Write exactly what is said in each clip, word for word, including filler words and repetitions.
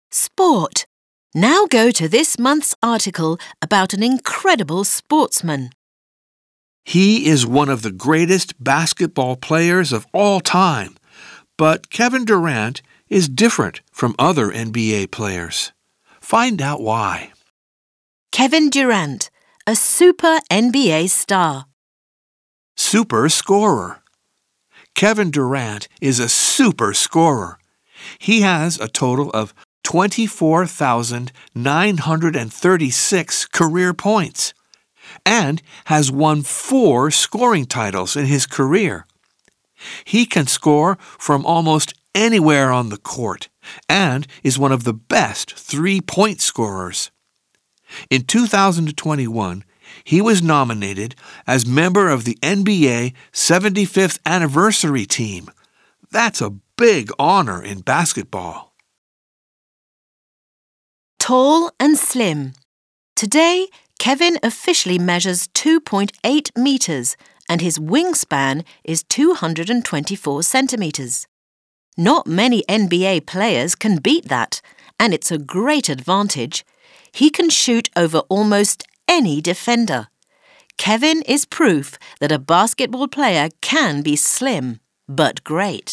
Sport. Now go to this month's article about an incredible sportsman. He is one of the greatest basketball players of all time, but Kevin Durant is different from other N B A players. Find out why. Kevin Durant, a super N B A star. Super scorer. Kevin Durant is a super scorer. He has a total of twenty-four thousand nine hundred thirty-six career points and has won four scoring titles in his career. He can score from almost anywhere on the court and is one of the best three-point scorers. In two thousand twenty-one, he was nominated as member of the N B A seventy-fifth anniversary team. That's a big honor in basketball. Tall and slim. Today, Kevin officially measures two point eight meters and his wingspan is two hundred twenty-four centimeters. Not many N B A players can beat that, and it's a great advantage. He can shoot over almost any defender. Kevin is proof that a basketball player can be slim, but great.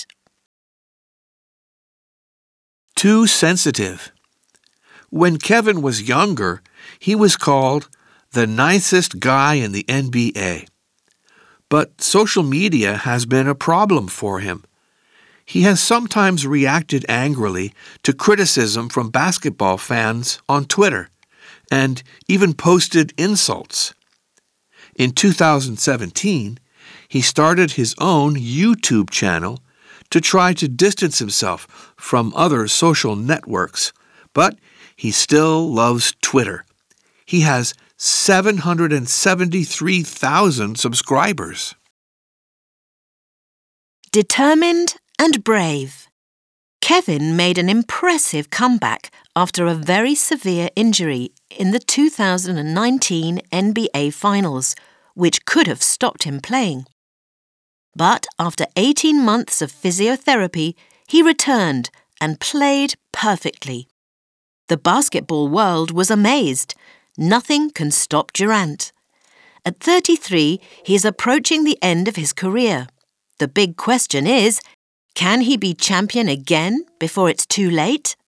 Too sensitive. When Kevin was younger, he was called the nicest guy in the N B A. But social media has been a problem for him. He has sometimes reacted angrily to criticism from basketball fans on Twitter and even posted insults. In two thousand seventeen, he started his own YouTube channel to try to distance himself from other social networks, but he still loves Twitter. He has seven hundred seventy-three thousand subscribers. Determined and brave. Kevin made an impressive comeback after a very severe injury in the two thousand nineteen N B A Finals, which could have stopped him playing. But after eighteen months of physiotherapy, he returned and played perfectly. The basketball world was amazed. Nothing can stop Durant. At thirty-three, he is approaching the end of his career. The big question is, can he be champion again before it's too late?